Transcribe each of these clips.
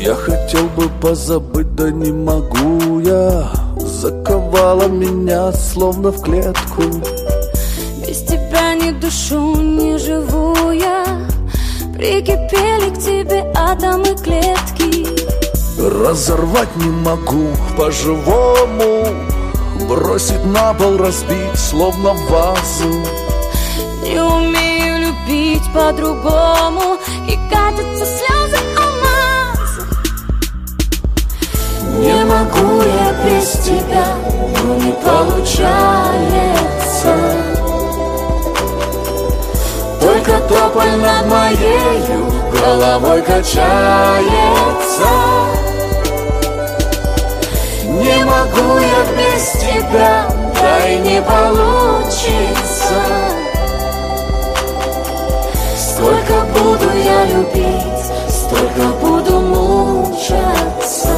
Я хотел бы позабыть, да не могу я. Заковала меня словно в клетку. Без тебя ни душу не живу я. Прикипели к тебе атомы клетки. Разорвать не могу по-живому. Бросить на пол, разбить словно вазу. Не умею любить по-другому. И катятся слезы алмазы. Не могу я без тебя, но не получается. Только тополь над моею головой качается. Не могу я без тебя, да и не получится. Сколько буду я любить, столько буду мучаться.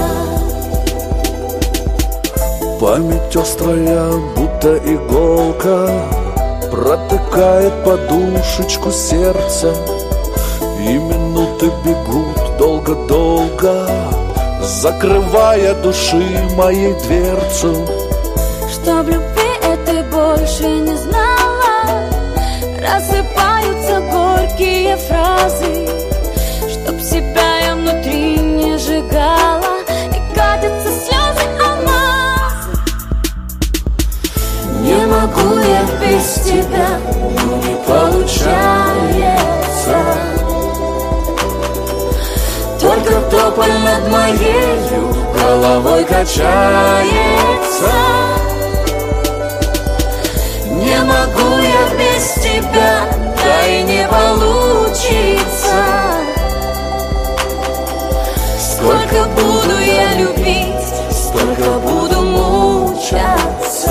Память острая, будто иголка, протыкает подушечку сердца. И минуты бегут долго-долго, закрывая души моей дверцу. Чтоб любви этой больше не знала, рассыпаются горькие фразы. Чтоб себя я внутри не сжигала, и катятся слезы алмазы. Не могу я без тебя, но не получается. Только тополь над моею головой качается. Не могу я без тебя, да и не получится. Сколько буду я любить, столько буду мучаться.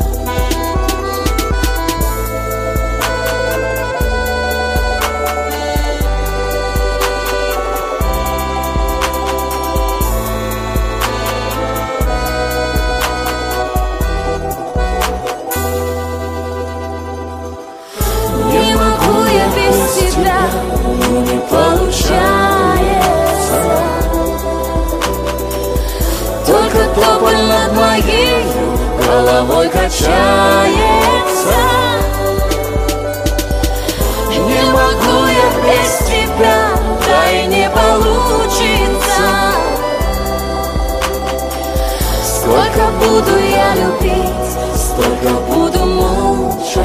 Не получается. Только тополь над моею головой качается. Не могу я без тебя, да и не получится. Сколько буду я любить, столько буду мучиться.